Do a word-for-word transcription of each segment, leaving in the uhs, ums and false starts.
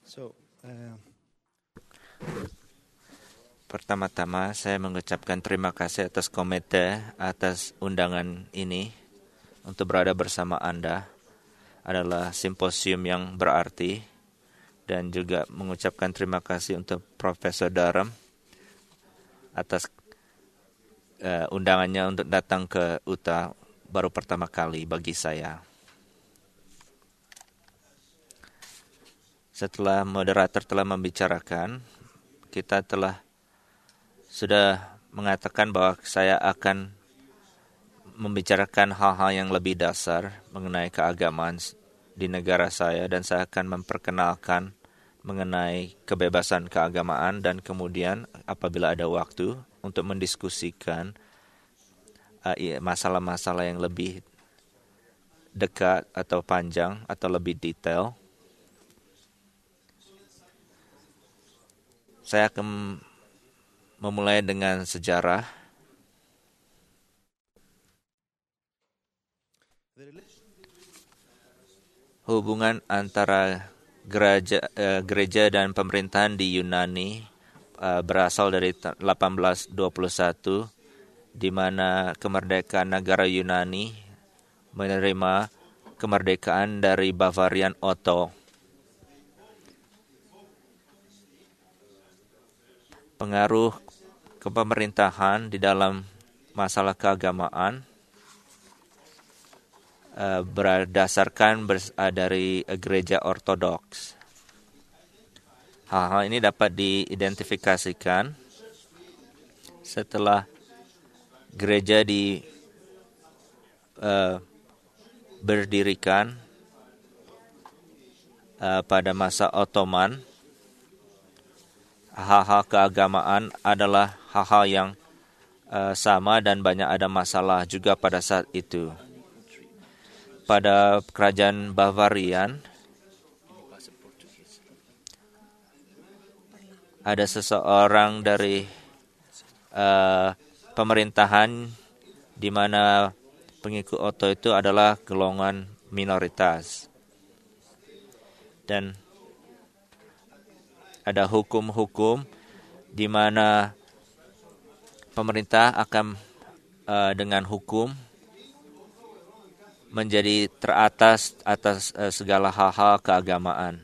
So, uh, Pertama-tama saya mengucapkan terima kasih atas komite, atas undangan ini untuk berada bersama Anda. Adalah simposium yang berarti, dan juga mengucapkan terima kasih untuk Profesor Durham atas uh, undangannya untuk datang ke U T A baru pertama kali bagi saya. Setelah moderator telah membicarakan, kita telah sudah mengatakan bahwa saya akan membicarakan hal-hal yang lebih dasar mengenai keagamaan di negara saya, dan saya akan memperkenalkan mengenai kebebasan keagamaan, dan kemudian apabila ada waktu untuk mendiskusikan uh, masalah-masalah yang lebih dekat atau panjang atau lebih detail. Saya akan memulai dengan sejarah. Hubungan antara gereja, eh, gereja dan pemerintahan di Yunani eh, berasal dari delapan belas dua puluh satu, di mana kemerdekaan negara Yunani menerima kemerdekaan dari Bavarian Otto. Pengaruh kepemerintahan di dalam masalah keagamaan uh, berdasarkan bers- uh, dari gereja ortodoks. Hal-hal ini dapat diidentifikasikan setelah gereja di uh, berdirikan uh, pada masa Ottoman. Hal-hal keagamaan adalah hal-hal yang uh, sama dan banyak ada masalah juga pada saat itu. Pada kerajaan Bavarian, ada seseorang dari uh, pemerintahan di mana pengikut Otto itu adalah golongan minoritas. Dan ada hukum-hukum di mana pemerintah akan uh, dengan hukum menjadi teratas atas uh, segala hal-hal keagamaan.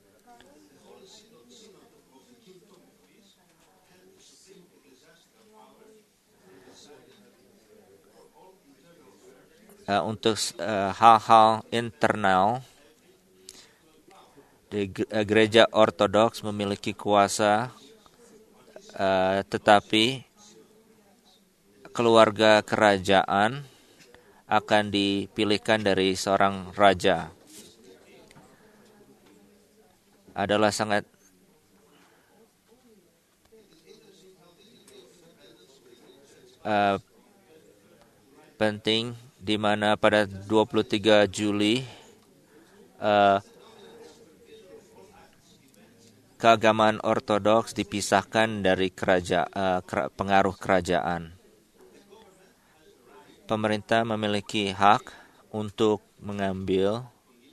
Uh, untuk uh, hal-hal internal, di gereja ortodoks memiliki kuasa, uh, tetapi keluarga kerajaan akan dipilihkan dari seorang raja. Adalah sangat uh, penting, di mana pada dua puluh tiga Juli uh, keagamaan ortodoks dipisahkan dari kerajaan, uh, pengaruh kerajaan. Pemerintah memiliki hak untuk mengambil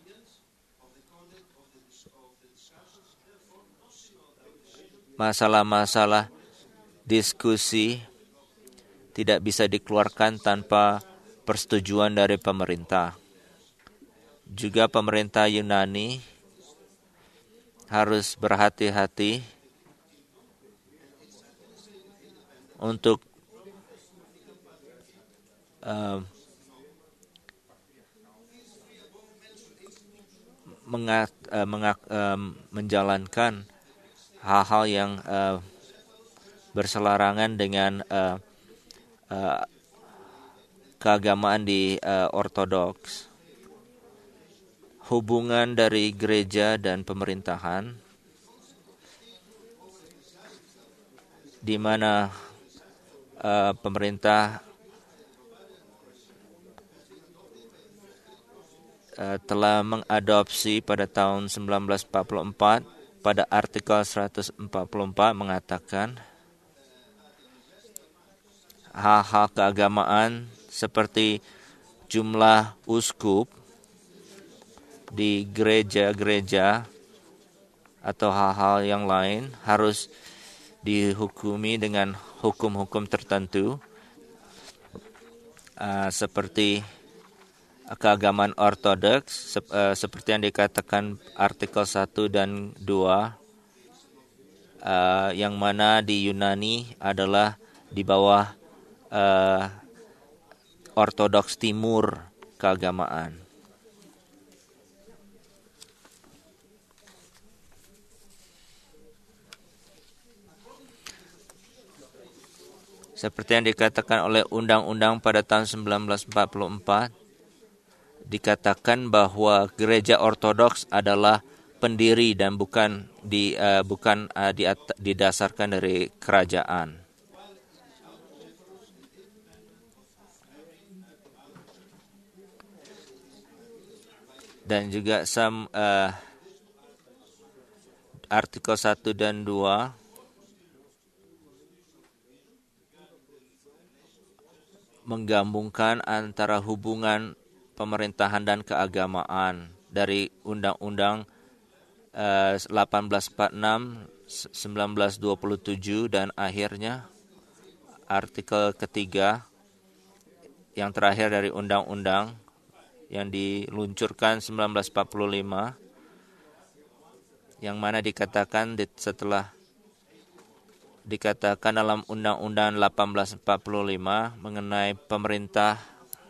masalah-masalah diskusi, tidak bisa dikeluarkan tanpa persetujuan dari pemerintah. Juga pemerintah Yunani harus berhati-hati untuk uh, mengat, uh, mengak, uh, menjalankan hal-hal yang uh, berselarangan dengan uh, uh, keagamaan di uh, ortodoks. Hubungan dari gereja dan pemerintahan, di mana uh, pemerintah uh, telah mengadopsi pada tahun sembilan belas empat puluh empat, pada artikel seratus empat puluh empat mengatakan hal-hal keagamaan seperti jumlah uskup di gereja-gereja atau hal-hal yang lain harus dihukumi dengan hukum-hukum tertentu, uh, seperti keagamaan ortodoks, sep, uh, seperti yang dikatakan artikel satu dan dua, uh, yang mana di Yunani adalah di bawah uh, ortodoks timur keagamaan. Seperti yang dikatakan oleh undang-undang pada tahun sembilan belas empat puluh empat, dikatakan bahwa gereja ortodoks adalah pendiri dan bukan di uh, bukan uh, di, didasarkan dari kerajaan. Dan juga some, uh, artikel satu dan dua menggabungkan antara hubungan pemerintahan dan keagamaan dari Undang-Undang uh, delapan belas empat puluh enam, sembilan belas dua puluh tujuh, dan akhirnya artikel ketiga yang terakhir dari Undang-Undang yang diluncurkan sembilan belas empat puluh lima, yang mana dikatakan setelah dikatakan dalam Undang-Undang delapan belas empat puluh lima mengenai pemerintah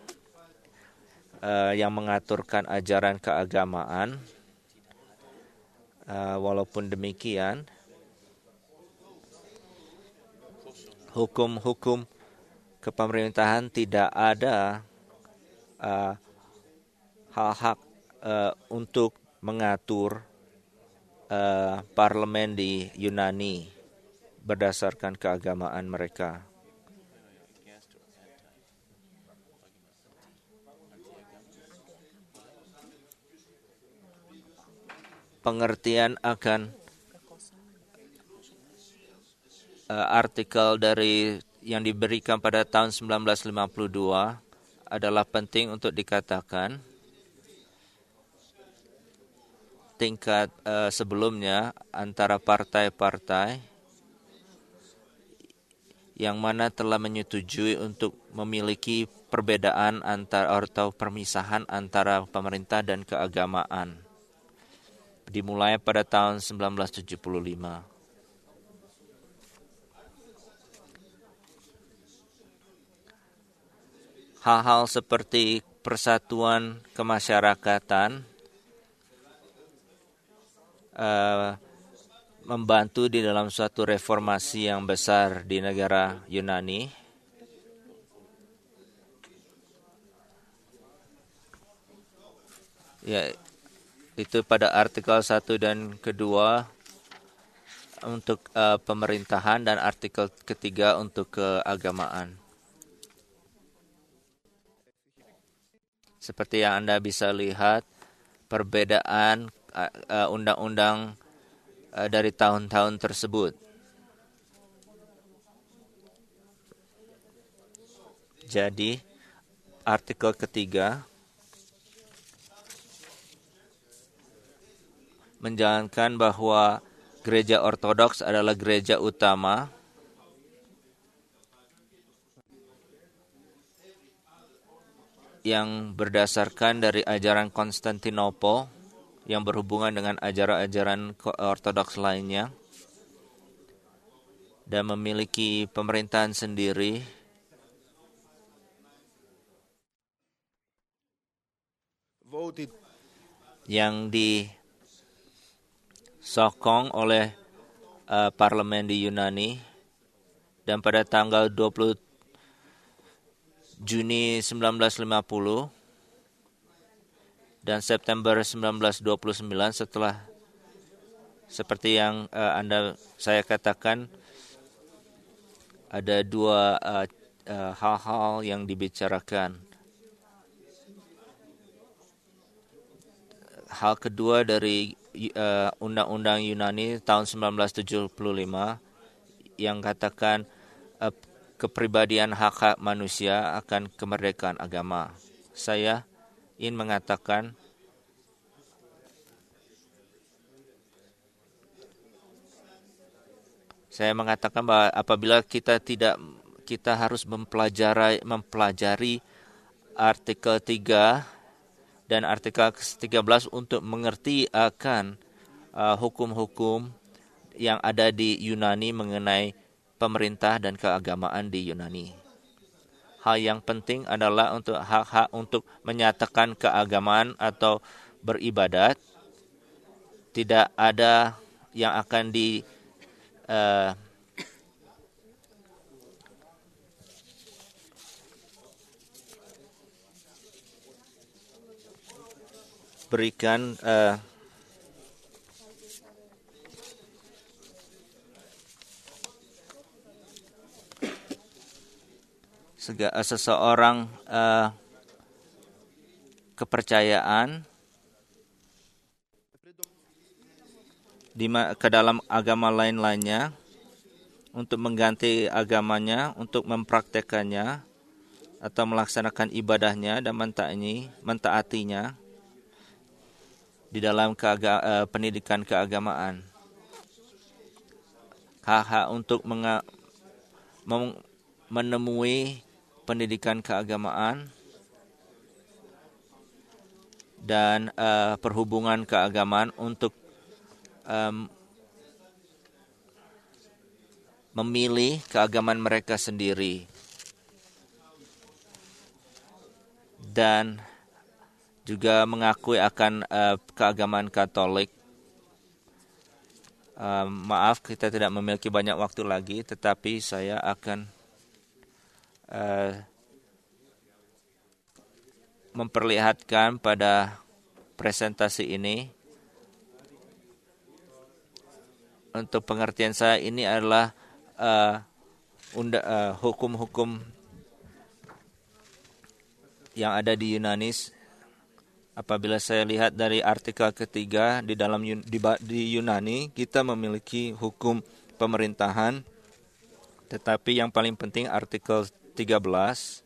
uh, yang mengaturkan ajaran keagamaan. Uh, walaupun demikian, hukum-hukum kepemerintahan tidak ada uh, hak-hak uh, untuk mengatur uh, parlemen di Yunani berdasarkan keagamaan mereka. Pengertian akan uh, artikel dari yang diberikan pada tahun sembilan belas lima puluh dua adalah penting untuk dikatakan. Tingkat uh, sebelumnya antara partai-partai yang mana telah menyetujui untuk memiliki perbedaan antara atau permisahan antara pemerintah dan keagamaan, dimulai pada tahun sembilan belas tujuh puluh lima. Hal-hal seperti persatuan kemasyarakatan uh, membantu di dalam suatu reformasi yang besar di negara Yunani. Ya, itu pada artikel satu dan kedua untuk uh, pemerintahan dan artikel ketiga untuk keagamaan. Seperti yang Anda bisa lihat, perbedaan uh, uh, undang-undang dari tahun-tahun tersebut. Jadi, artikel ketiga menjalankan bahwa gereja ortodoks adalah gereja utama yang berdasarkan dari ajaran Konstantinopel yang berhubungan dengan ajaran-ajaran ortodoks lainnya dan memiliki pemerintahan sendiri Voted. yang disokong oleh uh, parlemen di Yunani, dan pada tanggal dua puluh Juni sembilan belas lima puluh dan September sembilan belas dua puluh sembilan, setelah seperti yang uh, Anda saya katakan, ada dua uh, uh, hal-hal yang dibicarakan. Hal kedua dari uh, Undang-Undang Yunani tahun sembilan belas tujuh puluh lima yang katakan uh, kepribadian hak-hak manusia akan kemerdekaan agama. Saya ingin mengatakan Saya mengatakan bahwa apabila kita tidak kita harus mempelajari mempelajari artikel tiga dan artikel tiga belas untuk mengerti akan uh, hukum-hukum yang ada di Yunani mengenai pemerintah dan keagamaan di Yunani. Hal yang penting adalah untuk hak-hak untuk menyatakan keagamaan atau beribadat. Tidak ada yang akan di uh, berikan uh, sega, uh, seseorang uh, kepercayaan di ke dalam agama lain-lainnya untuk mengganti agamanya, untuk mempraktekannya atau melaksanakan ibadahnya dan mentaati, mentaatinya di dalam keaga, uh, pendidikan keagamaan. Hak-hak untuk menga, mem, menemui pendidikan keagamaan dan uh, perhubungan keagamaan untuk um, memilih keagamaan mereka sendiri dan juga mengakui akan uh, keagamaan Katolik. Uh, maaf, kita tidak memiliki banyak waktu lagi, tetapi saya akan uh, memperlihatkan pada presentasi ini. Untuk pengertian saya, ini adalah uh, unda, uh, hukum-hukum yang ada di Yunani. Apabila saya lihat dari artikel ketiga di dalam di, di Yunani, kita memiliki hukum pemerintahan, tetapi yang paling penting artikel tiga belas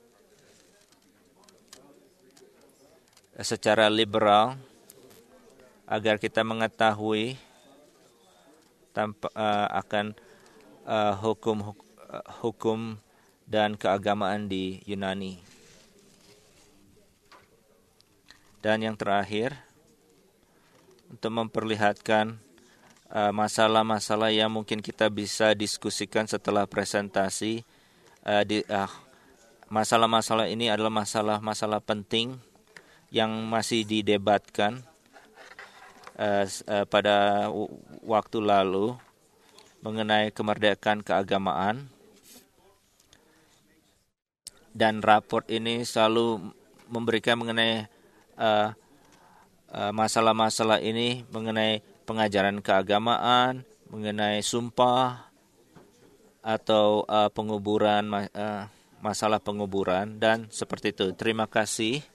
secara liberal agar kita mengetahui tanpa, uh, akan uh, hukum uh, hukum dan keagamaan di Yunani. Dan yang terakhir, untuk memperlihatkan uh, masalah-masalah yang mungkin kita bisa diskusikan setelah presentasi. Uh, di, uh, masalah-masalah ini adalah masalah-masalah penting yang masih didebatkan uh, uh, pada w- waktu lalu mengenai kemerdekaan keagamaan. Dan raport ini selalu memberikan mengenai Uh, uh, masalah-masalah ini mengenai pengajaran keagamaan, mengenai sumpah atau uh, penguburan, uh, masalah penguburan dan seperti itu. Terima kasih.